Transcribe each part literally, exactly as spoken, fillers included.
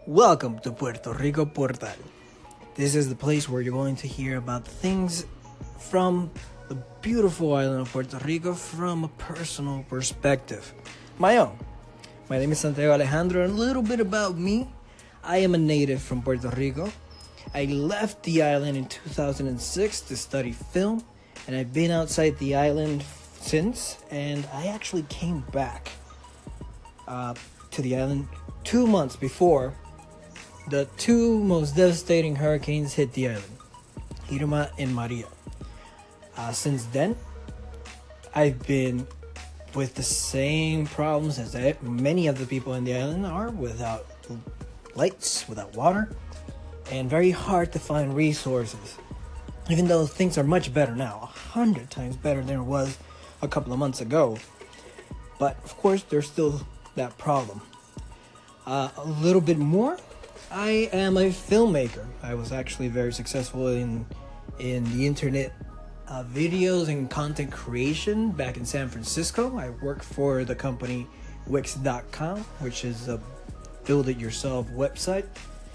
Welcome to Puerto Rico Portal. This is the place where you're going to hear about things from the beautiful island of Puerto Rico from a personal perspective. My own. My name is Santiago Alejandro, and a little bit about me. I am a native from Puerto Rico. I left the island in two thousand six to study film, and I've been outside the island since, and I actually came back uh, to the island two months before the two most devastating hurricanes hit the island, Irma and Maria. Uh, since then, I've been with the same problems as I, many of the people in the island are, without lights, without water, and very hard to find resources. Even though things are much better now, a hundred times better than it was a couple of months ago. But of course, there's still that problem. Uh, a little bit more. I am a filmmaker. I was actually very successful in in the internet uh, videos and content creation back in San Francisco. I work for the company Wix dot com, which is a build-it-yourself website.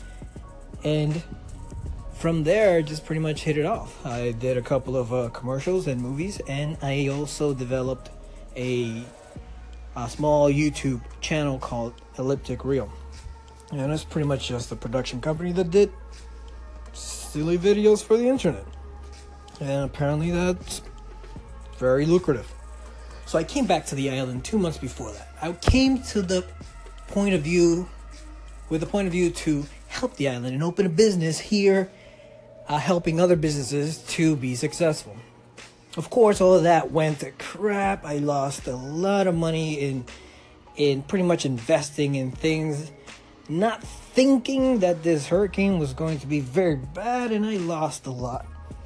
And from there, just pretty much hit it off. I did a couple of uh, commercials and movies, and I also developed a, a small YouTube channel called Elliptic Reel. And it's pretty much just a production company that did silly videos for the internet. And apparently that's very lucrative. So I came back to the island two months before that. I came to the point of view, with the point of view to help the island and open a business here, uh, helping other businesses to be successful. Of course, all of that went to crap. I lost a lot of money in, in pretty much investing in things, not thinking that this hurricane was going to be very bad, and I lost a lot.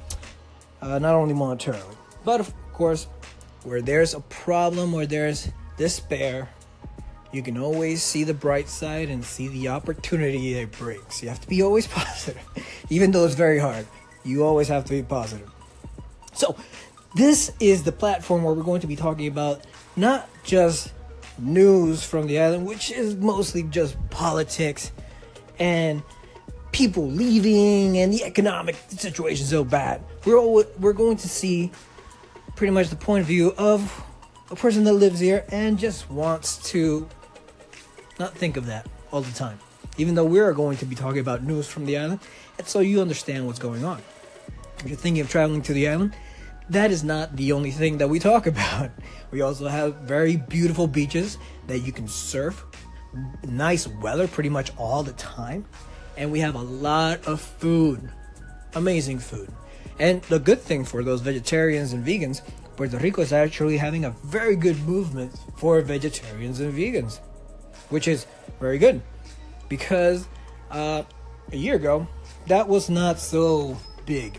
Uh, not only monetarily, but of course, where there's a problem, where there's despair, you can always see the bright side and see the opportunity it brings. You have to be always positive. Even though it's very hard, you always have to be positive. So, this is the platform where we're going to be talking about not just news from the island, which is mostly just politics and people leaving and the economic situation so bad. We're all, we're going to see pretty much the point of view of a person that lives here and just wants to not think of that all the time, even though we're going to be talking about news from the island, and so you understand what's going on. If you're thinking of traveling to the island, that is not the only thing that we talk about. We also have very beautiful beaches that you can surf, nice weather pretty much all the time, and we have a lot of food, amazing food. And the good thing for those vegetarians and vegans, Puerto Rico is actually having a very good movement for vegetarians and vegans, which is very good, because uh, a year ago, that was not so big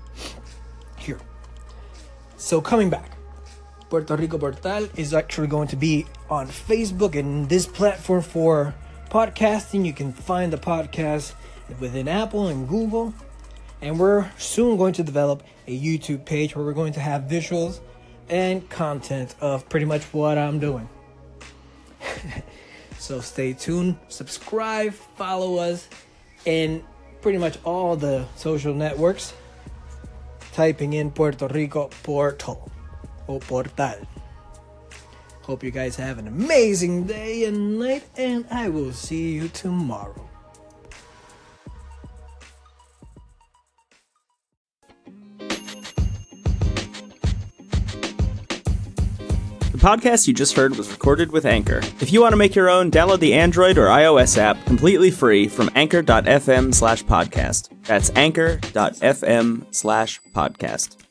here. So coming back, Puerto Rico Portal is actually going to be on Facebook and this platform for podcasting. You can find the podcast within Apple and Google. And we're soon going to develop a YouTube page where we're going to have visuals and content of pretty much what I'm doing. So stay tuned, subscribe, follow us in pretty much all the social networks, typing in Puerto Rico Portal or Portal. Hope you guys have an amazing day and night, and I will see you tomorrow. The podcast you just heard was recorded with Anchor. If you want to make your own, download the Android or iOS app completely free from anchor.fm slash podcast. That's anchor.fm slash podcast.